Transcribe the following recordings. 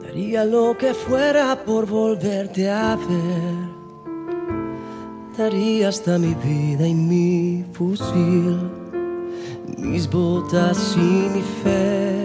Daría lo que fuera por volverte a ver. Daría hasta mi vida y mi fusil, mis botas y mi fe.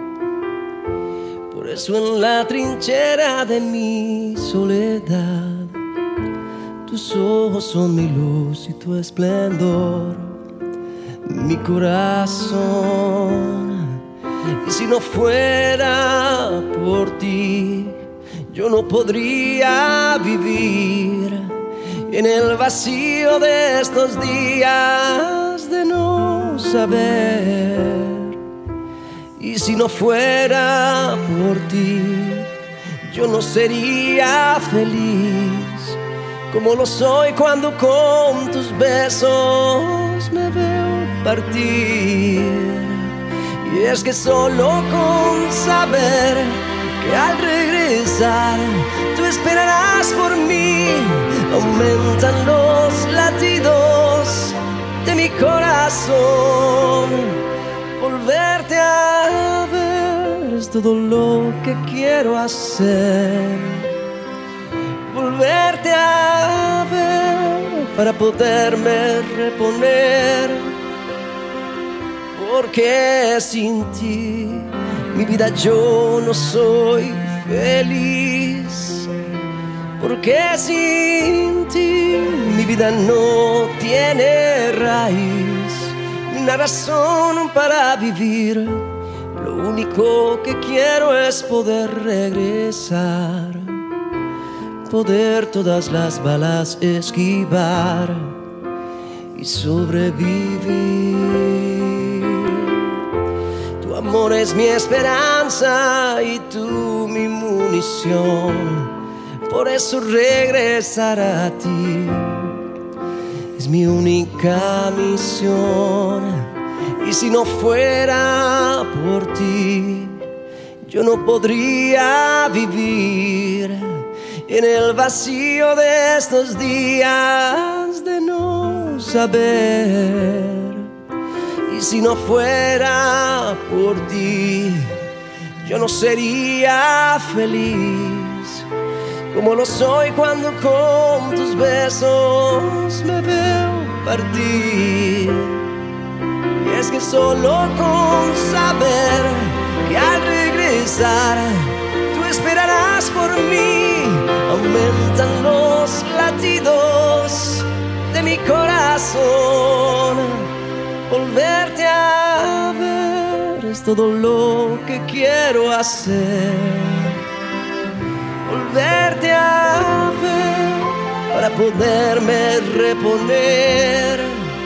Por eso en la trinchera de mi soledad, tus ojos son mi luz y tu esplendor, mi corazón. Y si no fuera por ti, yo no podría vivir en el vacío de estos días de no saber. Y si no fuera por ti, yo no sería feliz como lo soy cuando con tus besos me veo partir. Y es que solo con saber que al regresar tú esperarás por mí, aumentan los latidos de mi corazón. Volverte a ver es todo lo que quiero hacer. Volverte a ver para poderme reponer. Porque sin ti mi vida yo no soy feliz. Porque sin ti mi vida no tiene raíz, ni una razón para vivir. Lo único que quiero es poder regresar, poder todas las balas esquivar y sobrevivir. Tu amor es mi esperanza y tú mi munición. Por eso regresar a ti es mi única misión. Y si no fuera por ti, yo no podría vivir en el vacío de estos días de no saber. Y si no fuera por ti, yo no sería feliz como lo soy cuando con tus besos me veo partir. Y es que solo con saber que al regresar tú esperarás por mí, aumentan los latidos de mi corazón. Volverte a ver es todo lo que quiero hacer. Volverte a ver para poderme reponer.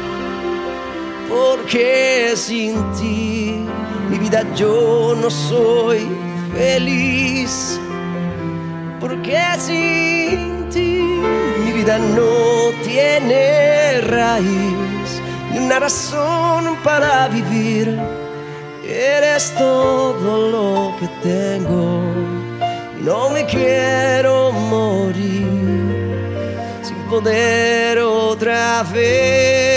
Porque sin ti mi vida yo no soy feliz. Porque sin ti mi vida no tiene raíz, ni una razón para vivir. Eres todo lo que tengo. No me quiero morir sin poder otra vez.